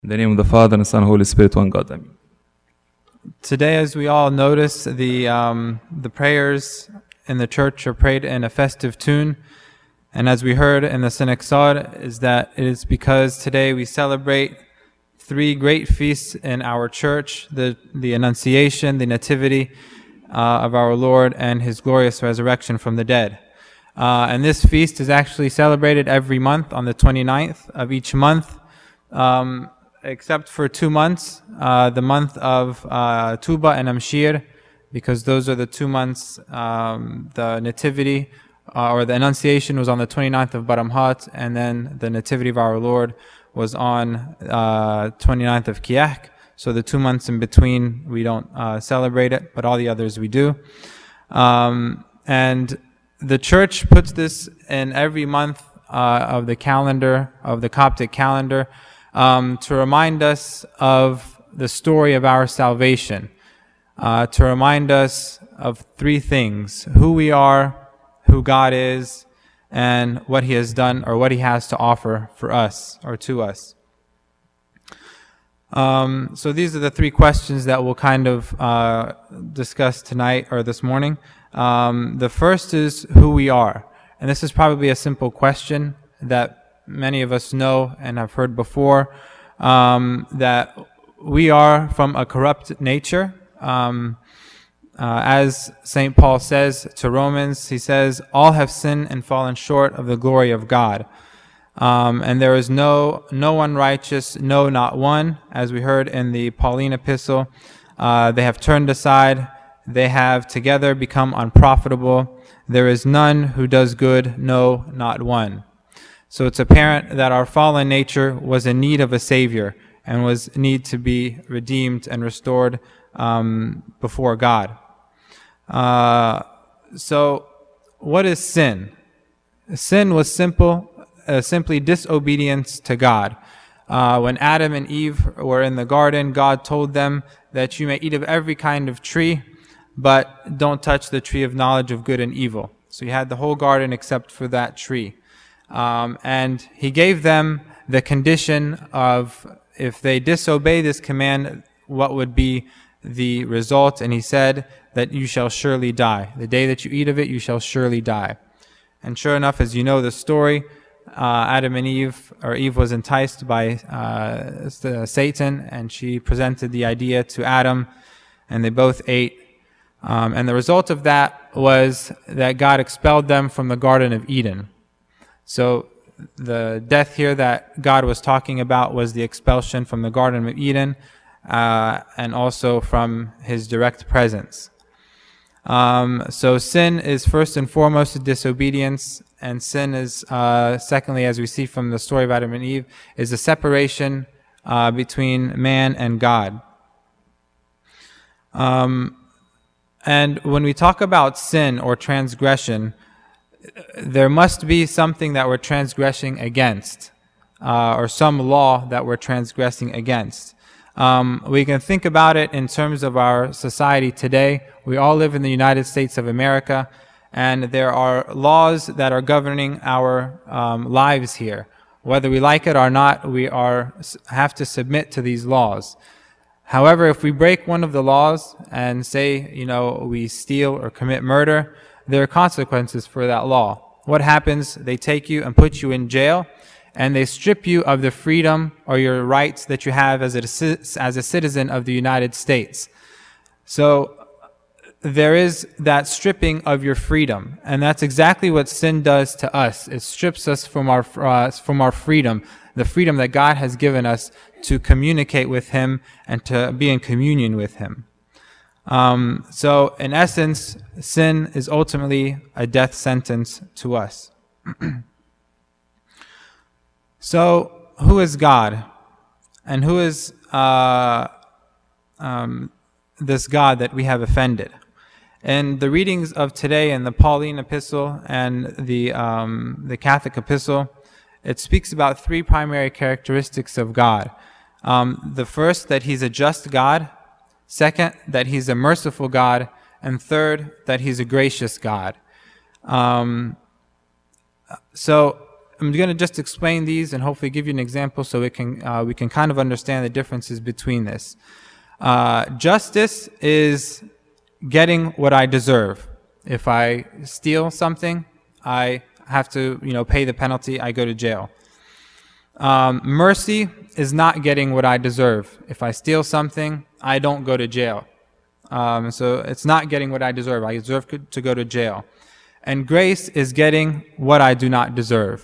In the name of the Father, and the Son, and Holy Spirit, one God. Amen. Today, as we all notice, the prayers in the church are prayed in a festive tune. And as we heard in the Synaxar, is that it is because today we celebrate three great feasts in our church, the Annunciation, the Nativity of our Lord, and His glorious resurrection from the dead. And this feast is actually celebrated every month on the 29th of each month, except for 2 months, the month of Tuba and Amshir, because those are the 2 months. The Nativity or the Annunciation was on the 29th of Baramhat, and then the Nativity of our Lord was on 29th of Kiyahk. So the 2 months in between, we don't celebrate it, but all the others we do. And the church puts this in every month of the calendar, of the Coptic calendar, to remind us of the story of our salvation, to remind us of three things: who we are, who God is, and what He has done or what He has to offer for us or to us. So these are the three questions that we'll kind of discuss tonight or this morning. The first is who we are. And this is probably a simple question that many of us know and have heard before, that we are from a corrupt nature. As St. Paul says to Romans, he says, all have sinned and fallen short of the glory of God. And there is no one righteous, no, not one. As we heard in the Pauline epistle, they have turned aside, they have together become unprofitable. There is none who does good, no, not one. So it's apparent that our fallen nature was in need of a Savior and was in need to be redeemed and restored before God. So what is sin? Sin was simply disobedience to God. When Adam and Eve were in the garden, God told them that you may eat of every kind of tree, but don't touch the tree of knowledge of good and evil. So you had the whole garden except for that tree. And He gave them the condition of, if they disobey this command, what would be the result? And He said that you shall surely die. The day that you eat of it, you shall surely die. And sure enough, as you know the story, Adam and Eve, or Eve was enticed by Satan, and she presented the idea to Adam, and they both ate. And the result of that was that God expelled them from the Garden of Eden. So the death here that God was talking about was the expulsion from the Garden of Eden, and also from His direct presence. So sin is first and foremost a disobedience, and sin is, secondly, as we see from the story of Adam and Eve, is a separation between man and God. And when we talk about sin or transgression, there must be something that we're transgressing against, or some law that we're transgressing against. We can think about it in terms of our society today. We all live in the United States of America, and there are laws that are governing our lives here. Whether we like it or not, we have to submit to these laws. However, if we break one of the laws and say, we steal or commit murder, there are consequences for that law. What happens? They take you and put you in jail, and they strip you of the freedom or your rights that you have as a citizen of the United States. So there is that stripping of your freedom, and that's exactly what sin does to us. It strips us from our freedom, the freedom that God has given us to communicate with Him and to be in communion with Him. So in essence, sin is ultimately a death sentence to us. So who is God? And who is this God that we have offended? In the readings of today in the Pauline epistle and the Catholic epistle, it speaks about three primary characteristics of God. The first, that He's a just God. Second, that He's a merciful God. And third, that He's a gracious God. So I'm going to just explain these and hopefully give you an example so we can kind of understand the differences between this. Justice is getting what I deserve. If I steal something, I have to, pay the penalty. I go to jail. Mercy is not getting what I deserve. If I steal something, I don't go to jail. So it's not getting what I deserve. I deserve to go to jail. And grace is getting what I do not deserve.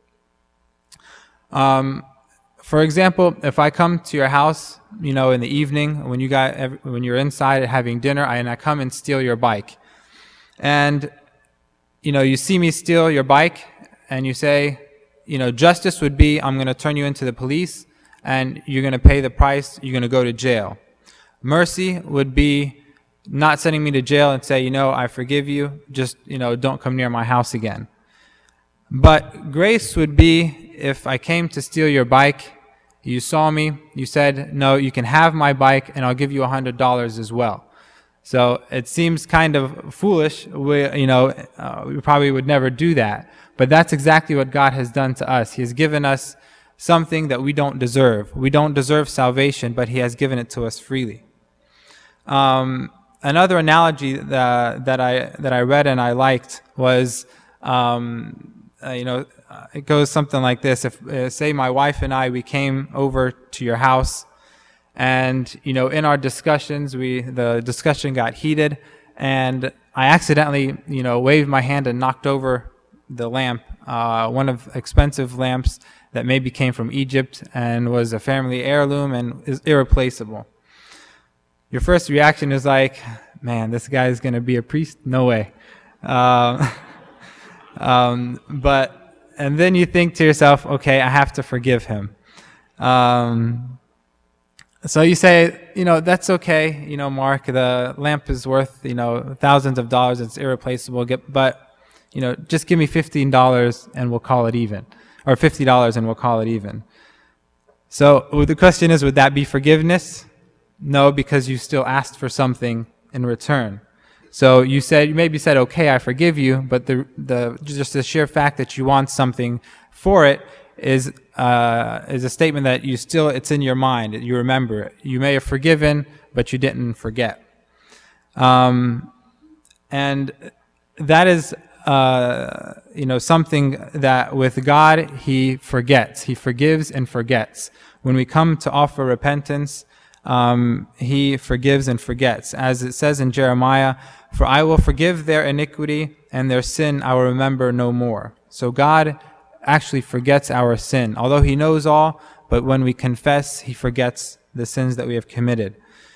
For example, if I come to your house, in the evening when you're inside having dinner, and I come and steal your bike, and you see me steal your bike, and you say, justice would be I'm going to turn you into the police, and you're going to pay the price. You're going to go to jail. Mercy would be not sending me to jail and say, I forgive you. Just don't come near my house again. But grace would be if I came to steal your bike. You saw me, you said, no, you can have my bike and I'll give you $100 as well. So it seems kind of foolish. We probably would never do that. But that's exactly what God has done to us. He has given us something that we don't deserve. We don't deserve salvation, but He has given it to us freely. Another analogy that I read and I liked was, it goes something like this. If say my wife and we came over to your house, and in our discussions, the discussion got heated, and I accidentally waved my hand and knocked over the lamp, one of expensive lamps that maybe came from Egypt and was a family heirloom and is irreplaceable. Your first reaction is like, man, this guy is going to be a priest? No way. And then you think to yourself, okay, I have to forgive him. So you say, that's okay. Mark, the lamp is worth, thousands of dollars. It's irreplaceable. But, just give me $15 and we'll call it even. Or $50 and we'll call it even. So the question is, would that be forgiveness? No, because you still asked for something in return. So you maybe said, okay, I forgive you, but just the sheer fact that you want something for it is a statement that it's in your mind. You remember it. You may have forgiven, but you didn't forget. And that is, something that with God, He forgets. He forgives and forgets. When we come to offer repentance, He forgives and forgets. As it says in Jeremiah, for I will forgive their iniquity and their sin I will remember no more. So God actually forgets our sin. Although He knows all, but when we confess, He forgets the sins that we have committed.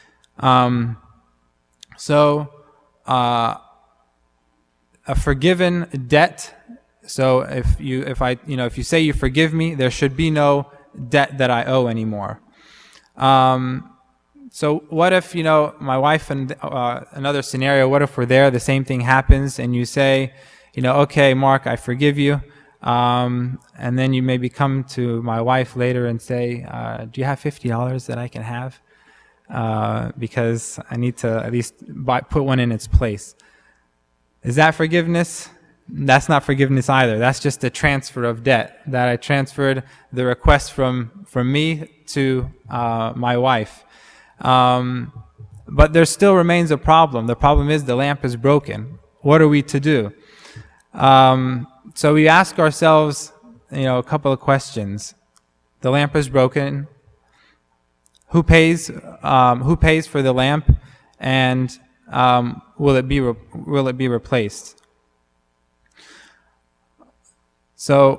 A forgiven debt. So if you say you forgive me, there should be no debt that I owe anymore. So what if, my wife and another scenario, what if we're there, the same thing happens, and you say, okay, Mark, I forgive you. And then you maybe come to my wife later and say, do you have $50 that I can have? Because I need to at least put one in its place. Is that forgiveness? That's not forgiveness either. That's just a transfer of debt, that I transferred the request from me to my wife. But there still remains a problem. The problem is the lamp is broken. What are we to do? So we ask ourselves, a couple of questions. The lamp is broken. Who pays for the lamp, and will it be replaced? So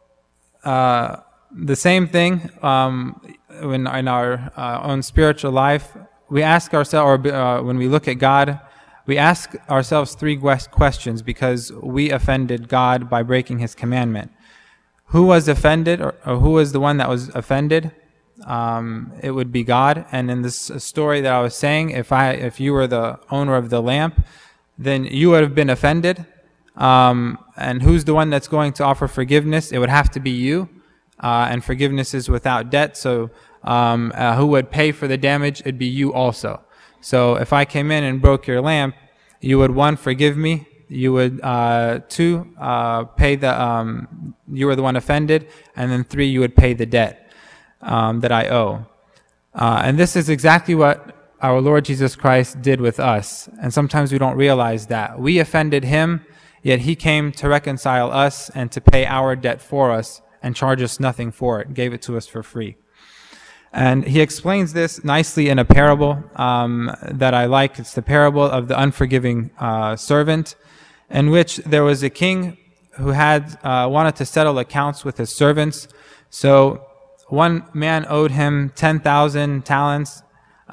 the same thing in our own spiritual life, we ask ourselves, or when we look at God, we ask ourselves three questions because we offended God by breaking His commandment. Who was offended, or who was the one that was offended? It would be God. And in this story that I was saying, if you were the owner of the lamp, then you would have been offended. And who's the one that's going to offer forgiveness? It would have to be you. And forgiveness is without debt. So who would pay for the damage? It'd be you also. So if I came in and broke your lamp, you would, one, forgive me. you would 2 pay the you were the one offended, and then 3 you would pay the debt that I owe. And this is exactly what our Lord Jesus Christ did with us. And sometimes we don't realize that. We offended him, yet he came to reconcile us and to pay our debt for us and charge us nothing for it, gave it to us for free. And he explains this nicely in a parable that I like. It's the parable of the unforgiving servant, in which there was a king who had wanted to settle accounts with his servants. So one man owed him 10,000 talents.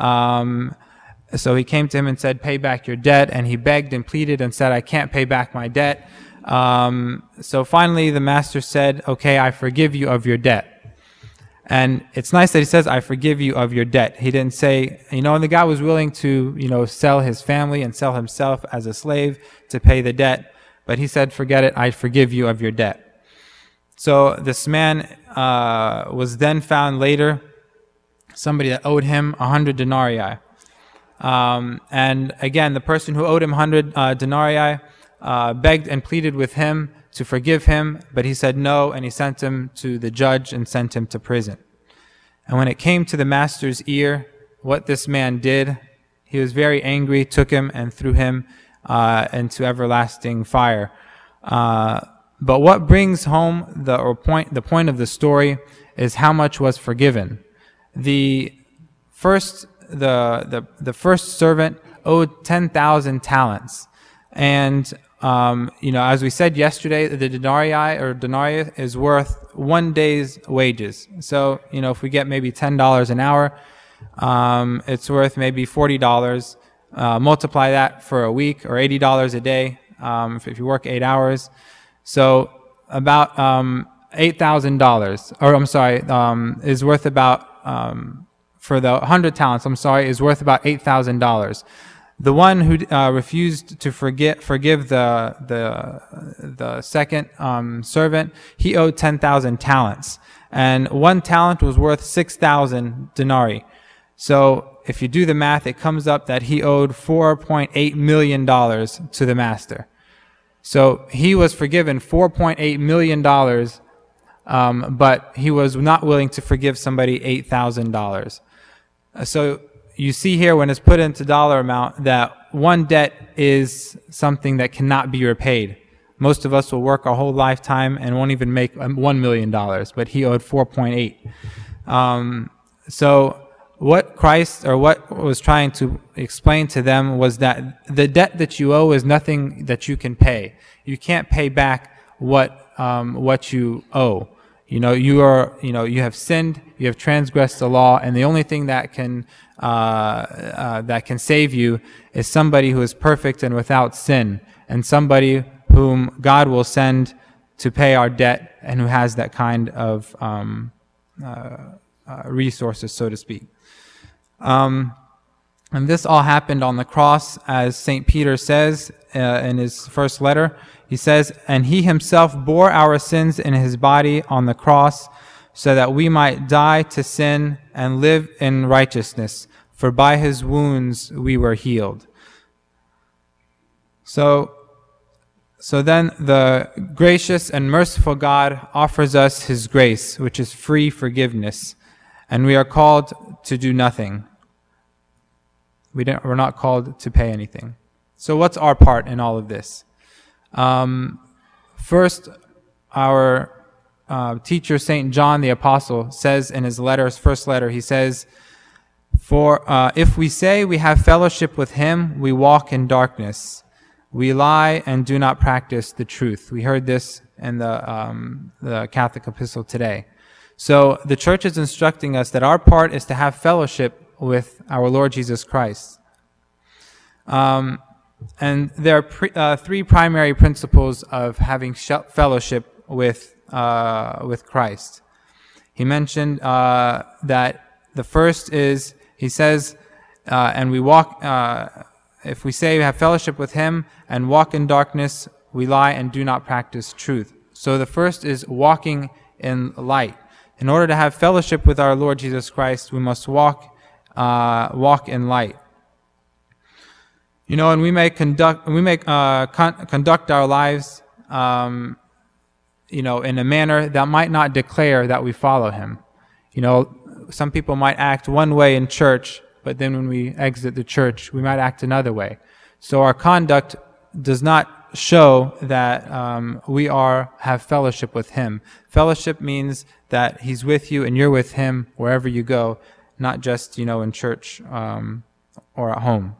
So he came to him and said, pay back your debt. And he begged and pleaded and said, I can't pay back my debt. So finally the master said, okay, I forgive you of your debt. And it's nice that he says, I forgive you of your debt. He didn't say, and the guy was willing to, sell his family and sell himself as a slave to pay the debt. But he said, forget it, I forgive you of your debt. So this man was then found later, somebody that owed him 100 denarii. And again, the person who owed him 100 denarii begged and pleaded with him to forgive him, but he said no, and he sent him to the judge and sent him to prison. And when it came to the master's ear, what this man did, he was very angry, took him and threw him into everlasting fire. But what brings home the point of the story is how much was forgiven. The first servant owed 10,000 talents, and as we said yesterday, the denarii is worth 1 day's wages. So if we get maybe $10 an hour, it's worth maybe $40. Multiply that for a week, or $80 a day if you work 8 hours. So about $8,000, or I'm sorry, is worth about for the 100 talents. Is worth about $8,000. The one who refused to forgive the second servant, he owed 10,000 talents, and 1 talent was worth 6,000 denarii. So if you do the math, it comes up that he owed $4.8 million to the master. So he was forgiven $4.8 million, but he was not willing to forgive somebody $8,000. So you see here, when it's put into dollar amount, that one debt is something that cannot be repaid. Most of us will work our whole lifetime and won't even make $1 million, but he owed 4.8. So what Christ, or what was trying to explain to them, was that the debt that you owe is nothing that you can pay. You can't pay back what you owe. You have sinned, you have transgressed the law, and the only thing that can save you is somebody who is perfect and without sin, and somebody whom God will send to pay our debt, and who has that kind of resources, so to speak. And this all happened on the cross, as St. Peter says in his first letter. He says, and he himself bore our sins in his body on the cross, so that we might die to sin and live in righteousness. For by his wounds we were healed. So then the gracious and merciful God offers us his grace, which is free forgiveness, and we are called to do nothing. We're not called to pay anything. So what's our part in all of this? First, our teacher, St. John the Apostle, says in his first letter, he says, For if we say we have fellowship with him, we walk in darkness. We lie and do not practice the truth. We heard this in the Catholic epistle today. So the church is instructing us that our part is to have fellowship with our Lord Jesus Christ. And there are 3 primary principles of having fellowship with Christ. He mentioned that the first is, he says, and we walk, if we say we have fellowship with him and walk in darkness, we lie and do not practice truth. So the first is walking in light. In order to have fellowship with our Lord Jesus Christ, we must walk in light. And we may conduct our lives, in a manner that might not declare that we follow Him. Some people might act one way in church, but then when we exit the church, we might act another way. So our conduct does not show that we have fellowship with Him. Fellowship means that He's with you and you're with Him wherever you go, not just in church or at home.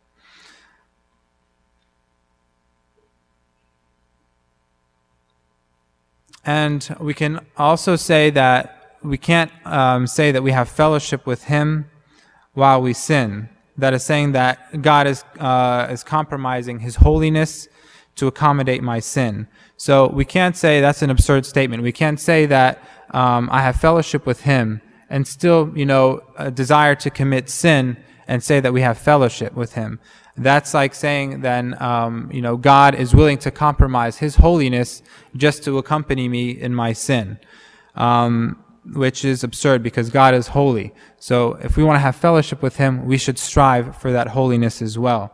And we can also say that we can't say that we have fellowship with Him while we sin. That is saying that God is compromising His holiness to accommodate my sin. So we can't say that's an absurd statement. We can't say that I have fellowship with Him and still, desire to commit sin and say that we have fellowship with Him. That's like saying then, God is willing to compromise His holiness just to accompany me in my sin, which is absurd because God is holy. So if we want to have fellowship with Him, we should strive for that holiness as well.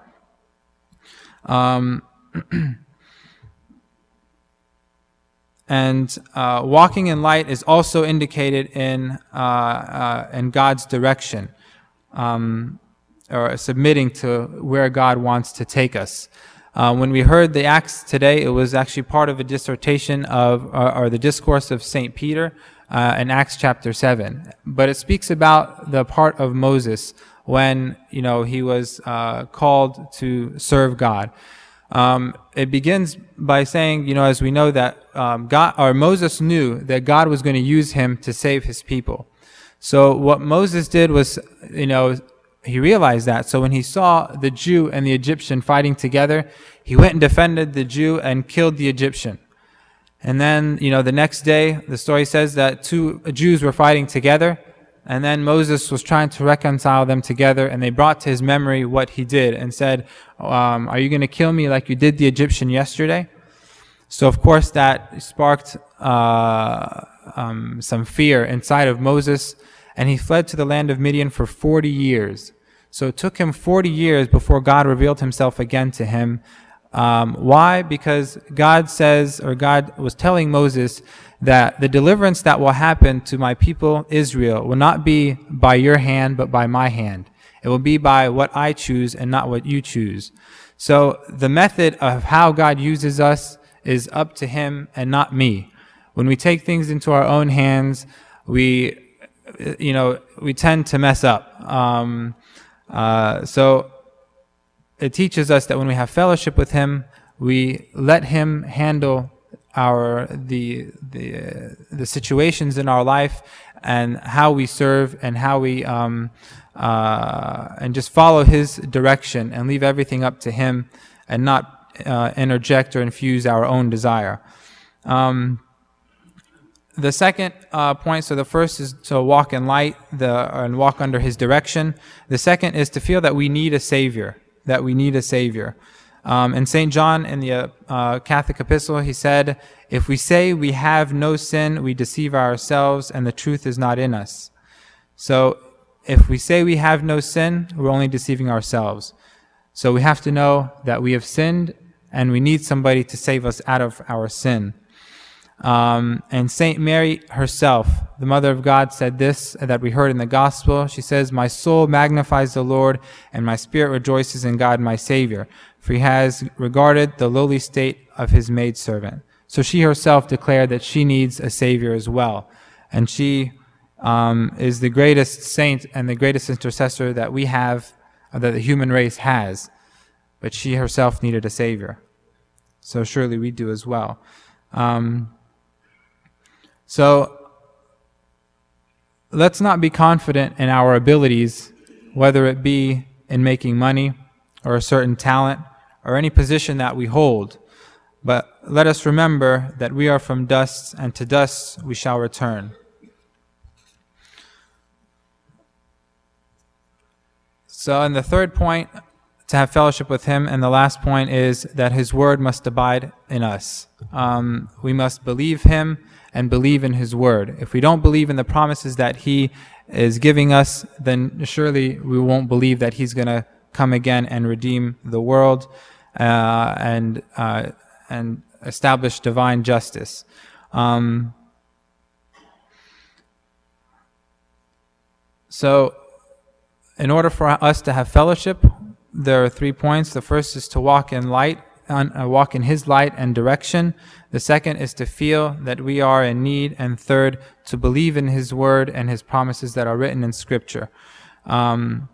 And walking in light is also indicated in God's direction, or submitting to where God wants to take us. When we heard the Acts today, it was actually part of a dissertation or the discourse of St. Peter in Acts chapter 7. But it speaks about the part of Moses when, he was called to serve God. It begins by saying, as we know that Moses knew that God was going to use him to save His people. So what Moses did was, he realized that. So when he saw the Jew and the Egyptian fighting together, he went and defended the Jew and killed the Egyptian. And then, the next day, the story says that two Jews were fighting together, and then Moses was trying to reconcile them together, and they brought to his memory what he did and said, are you going to kill me like you did the Egyptian yesterday? So, of course, that sparked some fear inside of Moses, and he fled to the land of Midian for 40 years. So it took him 40 years before God revealed Himself again to him. Why? Because God was telling Moses that the deliverance that will happen to my people Israel will not be by your hand, but by my hand. It will be by what I choose and not what you choose. So the method of how God uses us is up to Him and not me. When we take things into our own hands, we tend to mess up. So it teaches us that when we have fellowship with Him, we let Him handle the situations in our life and how we serve and how we and just follow His direction and leave everything up to Him and not interject or infuse our own desire. The second point, so the first is to walk in light and walk under His direction. The second is to feel that we need a Savior, And St. John in the Catholic Epistle, he said, if we say we have no sin, we deceive ourselves and the truth is not in us. So if we say we have no sin, we're only deceiving ourselves. So we have to know that we have sinned and we need somebody to save us out of our sin. And Saint Mary herself, the Mother of God, said this that we heard in the Gospel. She says, my soul magnifies the Lord, and my spirit rejoices in God my Savior, for He has regarded the lowly state of His maidservant. So she herself declared that she needs a Savior as well. And she is the greatest saint and the greatest intercessor that we have, that the human race has. But she herself needed a Savior. So surely we do as well. So let's not be confident in our abilities, whether it be in making money or a certain talent or any position that we hold. But let us remember that we are from dust, and to dust we shall return. So, and the third point, to have fellowship with Him, and the last point is that His word must abide in us. We must believe Him and believe in His word. If we don't believe in the promises that He is giving us, then surely we won't believe that He's going to come again and redeem the world and establish divine justice. So, in order for us to have fellowship, there are 3 points. The first is to walk in light, walk in His light and direction. The second is to feel that we are in need. And third, to believe in His word and His promises that are written in Scripture. And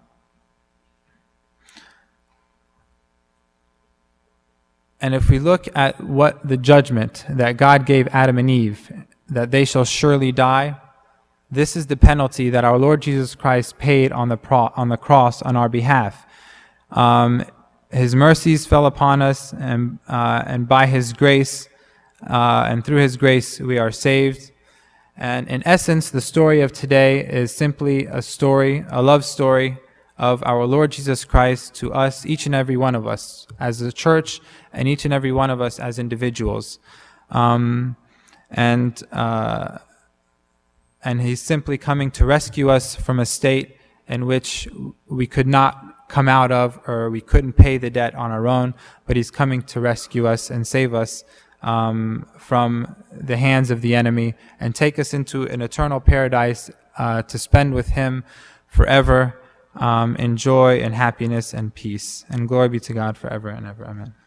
if we look at what the judgment that God gave Adam and Eve, that they shall surely die, this is the penalty that our Lord Jesus Christ paid on the cross on our behalf. His mercies fell upon us, and by His grace, and through His grace, we are saved. And in essence, the story of today is simply a love story of our Lord Jesus Christ to us, each and every one of us as a church, and each and every one of us as individuals. And He's simply coming to rescue us from a state in which we could not come out of, or we couldn't pay the debt on our own, but He's coming to rescue us and save us from the hands of the enemy and take us into an eternal paradise to spend with Him forever in joy and happiness and peace. And glory be to God forever and ever. Amen.